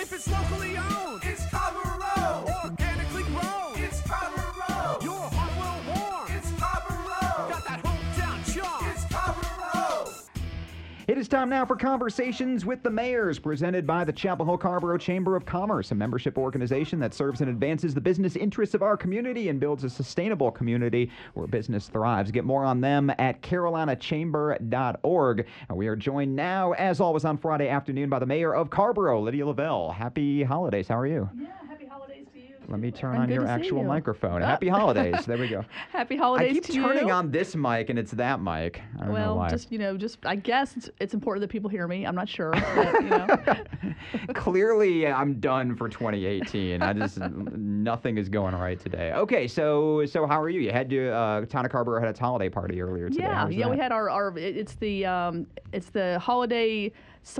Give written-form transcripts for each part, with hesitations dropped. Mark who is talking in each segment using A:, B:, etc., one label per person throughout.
A: If it's locally owned, it's Carver. Organically grown, it's Carver. Your heart will warm, it's Carver. Got that hometown charm, it's Carver.
B: It is time now for Conversations with the Mayors, presented by the Chapel Hill Carrboro Chamber of Commerce, a membership organization that serves and advances the business interests of our community and builds a sustainable community where business thrives. Get more on them at carolinachamber.org. And we are joined now, as always on Friday afternoon, by the Mayor of Carrboro, Lydia Lavelle. Happy holidays. How are you?
C: Yeah, happy holidays to you.
B: Let me turn
C: I'm
B: on
C: good
B: your
C: to see
B: actual
C: you.
B: microphone. Happy holidays. There we go.
C: Happy holidays
B: I keep
C: to you.
B: turning on this mic, and it's that mic. I don't know why.
C: just I guess it's important that people hear me. I'm not sure. But,
B: Clearly, I'm done for 2018. Nothing is going right today. Okay, so how are you? You had to Town of Carrboro had its holiday party earlier today. How was
C: yeah,
B: that?
C: we had it's the holiday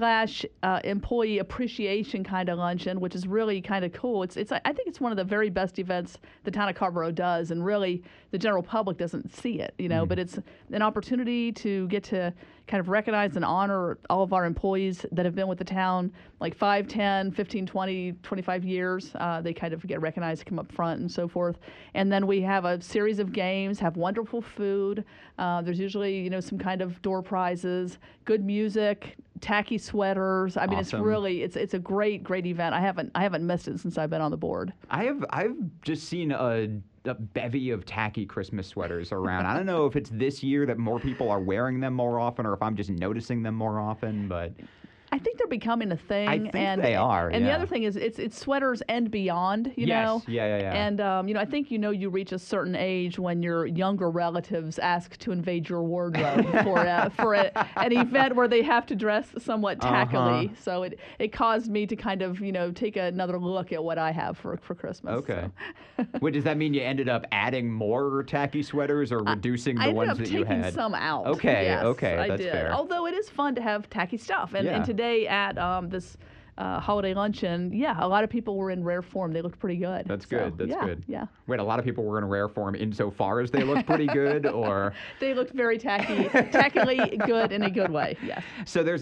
C: / employee appreciation kind of luncheon, which is really kind of cool. I think it's one of the very best events the Town of Carrboro does, and really the general public doesn't see it, but it's an opportunity to get to kind of recognize and honor all of our employees that have been with the town like 5, 10, 15, 20, 25 years. They kind of get recognized, come up front and so forth. And then we have a series of games, have wonderful food. There's usually, some kind of door prizes, good music, tacky sweaters. I mean,
B: Awesome.
C: it's a great event. I haven't missed it since I've been on the board.
B: I've just seen a bevy of tacky Christmas sweaters around. I don't know if it's this year that more people are wearing them more often, or if I'm just noticing them more often, but
C: I think they're becoming a thing.
B: I think they are,
C: And the
B: yeah.
C: other thing is it's sweaters and beyond,
B: Yes,
C: know?
B: yeah.
C: And, I think, you reach a certain age when your younger relatives ask to invade your wardrobe for an event where they have to dress somewhat tackily. So it caused me to kind of, take another look at what I have for Christmas.
B: Okay.
C: So.
B: Wait, does that mean you ended up adding more tacky sweaters or reducing the ones that you
C: I ended up
B: had?
C: taking some out.
B: Okay,
C: Yes,
B: okay,
C: I
B: that's
C: did.
B: fair.
C: Although it is fun to have tacky stuff. And
B: Yeah.
C: today at this holiday luncheon, a lot of people were in rare form. They looked pretty good.
B: That's
C: So,
B: good. That's good.
C: Yeah.
B: Wait, a lot of people were in rare form insofar as they looked pretty good, or
C: They looked very tackily good in a good way. Yes.
B: so there's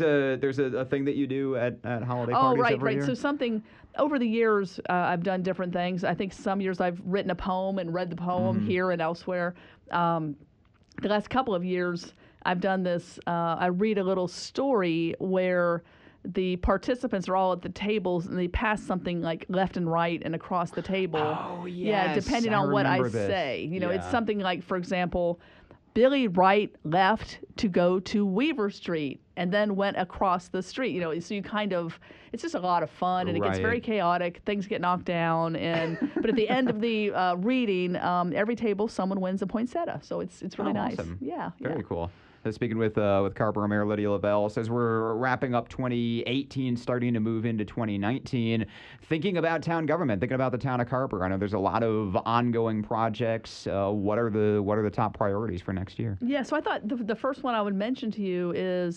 B: a thing that you do at holiday
C: Oh,
B: parties every
C: right.
B: year?
C: So something over the years, I've done different things. I think some years I've written a poem and read the poem
B: Mm-hmm.
C: here and elsewhere. The last couple of years, I've done this. I read a little story where the participants are all at the tables and they pass something like left and right and across the table.
B: Oh,
C: Yeah,
B: yes,
C: depending
B: I
C: on what I
B: remember this.
C: say. It's
B: Yeah.
C: something like, for example, Billy Wright left to go to Weaver Street and then went across the street. So you kind of, it's just a lot of fun, and it gets
B: Right.
C: very chaotic. Things get knocked down, but at the end of the reading, every table someone wins a poinsettia. So it's really nice.
B: Awesome.
C: Yeah.
B: Very cool. Speaking with Carrboro Mayor Lydia Lavelle, says we're wrapping up 2018, starting to move into 2019. Thinking about town government, thinking about the town of Carrboro. I know there's a lot of ongoing projects. What are the top priorities for next year?
C: Yeah, so I thought the first one I would mention to you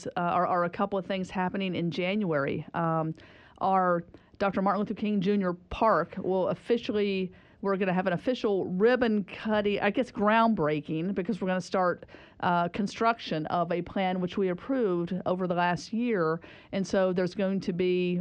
C: are a couple of things happening in January. Our Dr. Martin Luther King Jr. Park will officially, we're going to have an official ribbon cutting, I guess groundbreaking, because we're going to start construction of a plan which we approved over the last year. And so there's going to be,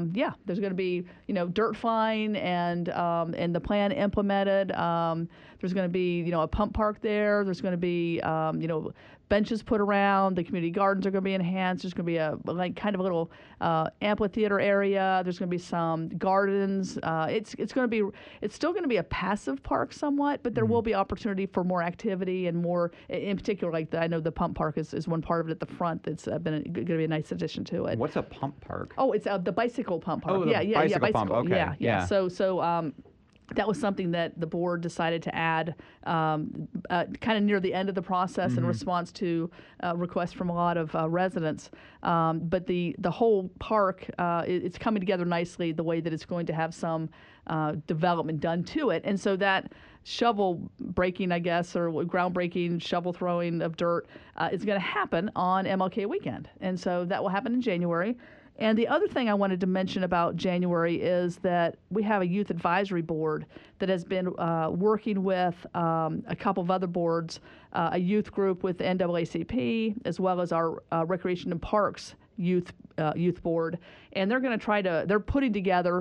C: dirt flying and the plan implemented. There's going to be, a pump park there. There's going to be, benches put around. The community gardens are going to be enhanced. There's going to be a little amphitheater area. There's going to be some gardens. It's still going to be a passive park somewhat, but there will be opportunity for more activity and more, in particular, I know the pump park is one part of it at the front that's going to be a nice addition to it.
B: What's a pump park?
C: Oh, it's the bicycle pump park.
B: Oh, the bicycle pump. Okay.
C: Yeah. So that was something that the board decided to add kind of near the end of the process in response to requests from a lot of residents. But the whole park, it's coming together nicely the way that it's going to have some development done to it. And so that shovel breaking, I guess, or groundbreaking shovel throwing of dirt is going to happen on MLK weekend. And so that will happen in January. And the other thing I wanted to mention about January is that we have a youth advisory board that has been working with a couple of other boards, a youth group with the NAACP, as well as our Recreation and Parks youth youth board, and they're going to they're putting together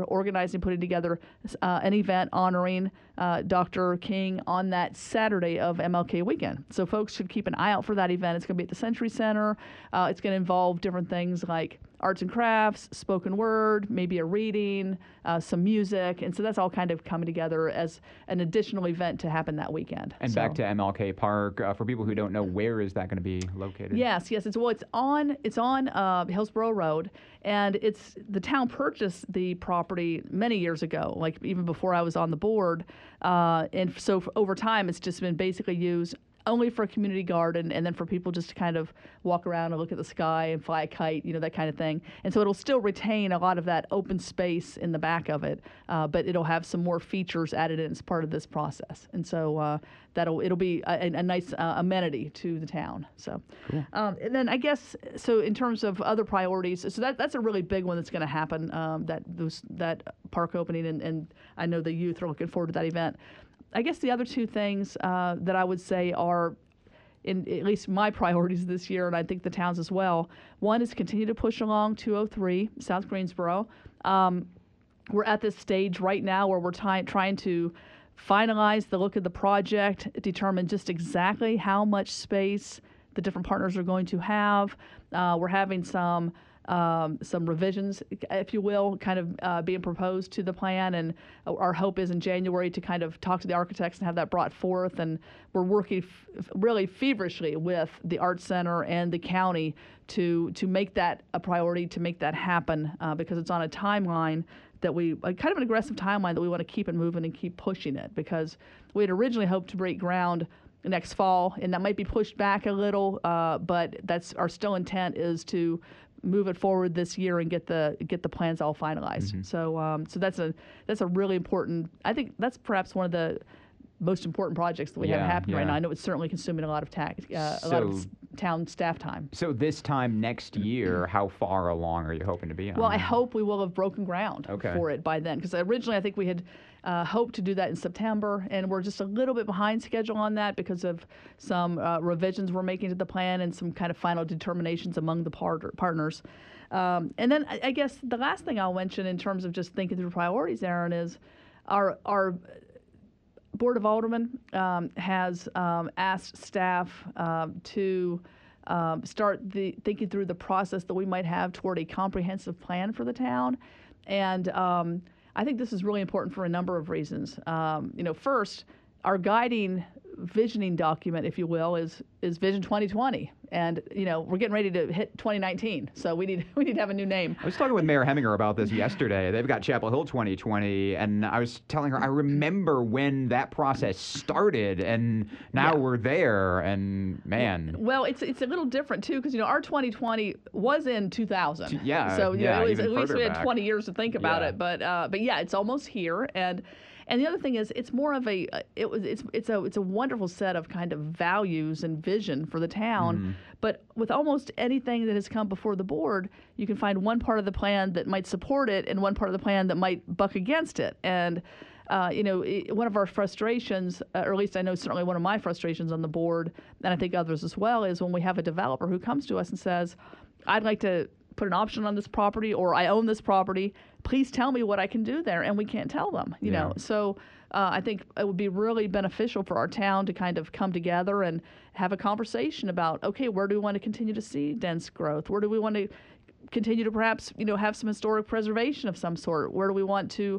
C: an event honoring Dr. King on that Saturday of MLK weekend. So folks should keep an eye out for that event. It's going to be at the Century Center. It's going to involve different things like arts and crafts, spoken word, maybe a reading, some music, and so that's all kind of coming together as an additional event to happen that weekend.
B: And back to MLK Park, for people who don't know, where is that going to be located?
C: Yes. It's on Hillsborough Road, and the town purchased the property many years ago, like even before I was on the board, and so over time it's just been basically used only for a community garden, and then for people just to kind of walk around and look at the sky and fly a kite, that kind of thing. And so it'll still retain a lot of that open space in the back of it, but it'll have some more features added in as part of this process. And so it'll be a nice amenity to the town. So, cool. And then I guess so in terms of other priorities, so that's a really big one that's going to happen. That park opening, and I know the youth are looking forward to that event. I guess the other two things that I would say are, in at least my priorities this year, and I think the town's as well. One is continue to push along 203 South Greensboro. We're at this stage right now where we're trying to finalize the look of the project, determine just exactly how much space the different partners are going to have. We're having some revisions, if you will, kind of being proposed to the plan, and our hope is in January to kind of talk to the architects and have that brought forth. And we're working really feverishly with the Arts Center and the county to make that a priority, to make that happen, because it's on a timeline that kind of an aggressive timeline that we want to keep it moving and keep pushing it, because we had originally hoped to break ground next fall, and that might be pushed back a little, but that's our still intent is to move it forward this year and get the plans all finalized. Mm-hmm. So that's a really important. I think that's perhaps one of the most important projects that we have happening right now. I know it's certainly consuming a lot of town staff time.
B: So this time next year, how far along are you hoping to be on?
C: Well, I hope we will have broken ground for it by then, because originally I think we had hoped to do that in September, and we're just a little bit behind schedule on that because of some revisions we're making to the plan and some kind of final determinations among the partners. And then I guess the last thing I'll mention in terms of just thinking through priorities, Aaron, is our Board of Aldermen has asked staff to start thinking through the process that we might have toward a comprehensive plan for the town. And I think this is really important for a number of reasons. First, our guiding visioning document, if you will, is Vision 2020, and we're getting ready to hit 2019, so we need to have a new name.
B: I was talking with Mayor Heminger about this yesterday. They've got Chapel Hill 2020, and I was telling her I remember when that process started, and now we're there, and man.
C: Well, it's a little different too, because our 2020 was in 2000.
B: Yeah.
C: So at least we had
B: back.
C: 20 years to think about it, but yeah, it's almost here. And the other thing is, it's more of it's a wonderful set of kind of values and vision for the town. Mm-hmm. But with almost anything that has come before the board, you can find one part of the plan that might support it and one part of the plan that might buck against it. And one of our frustrations, or at least I know certainly one of my frustrations on the board, and I think others as well, is when we have a developer who comes to us and says, "I'd like to put an option on this property," or "I own this property. Please tell me what I can do there," and we can't tell them. You know, so I think it would be really beneficial for our town to kind of come together and have a conversation about, okay, where do we want to continue to see dense growth? Where do we want to continue to perhaps have some historic preservation of some sort? Where do we want to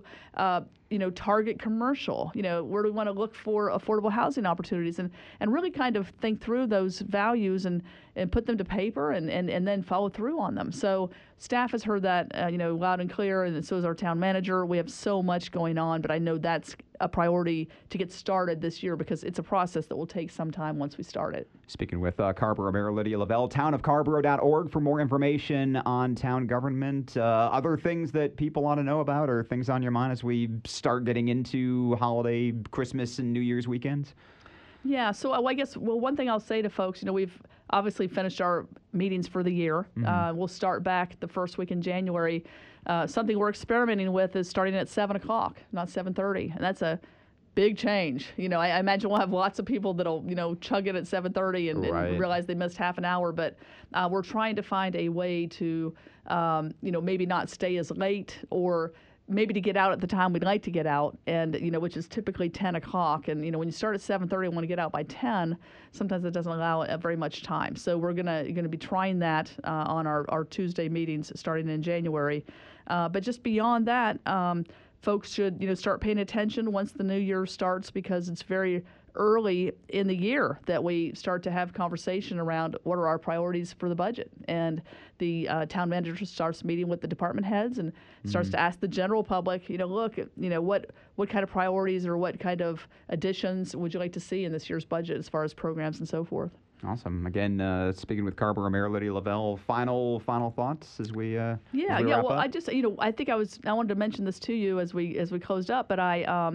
C: target commercial? Where do we want to look for affordable housing opportunities, and really kind of think through those values and put them to paper and then follow through on them. So staff has heard that loud and clear, and so is our town manager. We have so much going on, but I know that's a priority to get started this year, because it's a process that will take some time once we start it.
B: Speaking with Carrboro Mayor Lydia Lavelle, townofcarrboro.org for more information on town government. Other things that people ought to know about, or things on your mind as we start getting into holiday, Christmas, and New Year's weekends?
C: Yeah, so I guess, one thing I'll say to folks, we've obviously finished our meetings for the year. Mm-hmm. We'll start back the first week in January. Something we're experimenting with is starting at 7 o'clock, not 7:30, and that's a big change. I imagine we'll have lots of people that'll, chug in at 7:30 and
B: Right.
C: realize they missed half an hour. But we're trying to find a way to, maybe not stay as late, or maybe to get out at the time we'd like to get out, and which is typically 10 o'clock. And when you start at 7:30 and want to get out by 10, sometimes it doesn't allow very much time. So we're gonna be trying that on our Tuesday meetings starting in January. But just beyond that, folks should start paying attention once the new year starts, because it's very early in the year that we start to have conversation around what are our priorities for the budget. And the town manager starts meeting with the department heads and starts to ask the general public, look, what kind of priorities or what kind of additions would you like to see in this year's budget as far as programs and so forth.
B: Awesome. Again, speaking with Carrboro Mayor Lydia Lavelle, final thoughts as we wrap
C: Well,
B: up?
C: I just I think I wanted to mention this to you as we closed up, but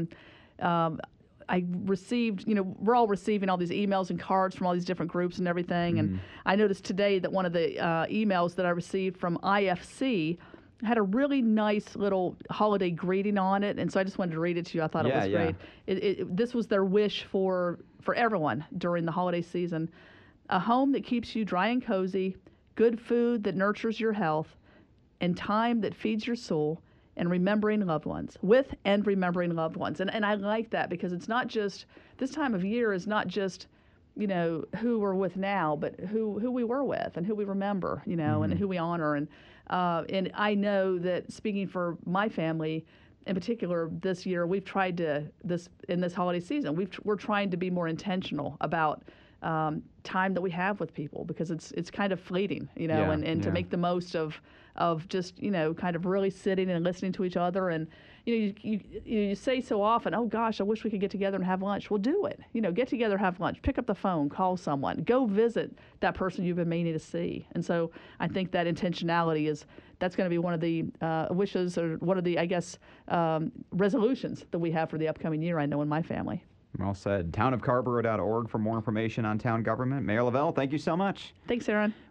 C: I received, we're all receiving all these emails and cards from all these different groups and everything. And I noticed today that one of the emails that I received from IFC had a really nice little holiday greeting on it. And so I just wanted to read it to you. I thought it was great. This was their wish for everyone during the holiday season. A home that keeps you dry and cozy, good food that nurtures your health, and time that feeds your soul, and remembering loved ones, remembering loved ones. And I like that, because it's not just, this time of year is not just, who we're with now, but who we were with and who we remember, and who we honor. And I know that, speaking for my family in particular, this year, we've tried to, in this holiday season, we're trying to be more intentional about time that we have with people, because it's kind of fleeting, and to make the most of just, kind of really sitting and listening to each other. And, you say so often, oh gosh, I wish we could get together and have lunch. Well, do it. Get together, have lunch, pick up the phone, call someone, go visit that person you've been meaning to see. And so I think that intentionality that's going to be one of the wishes, or one of the, I guess, resolutions that we have for the upcoming year, I know, in my family.
B: Well said. Townofcarrboro.org for more information on town government. Mayor Lavelle, thank you so much.
C: Thanks, Aaron.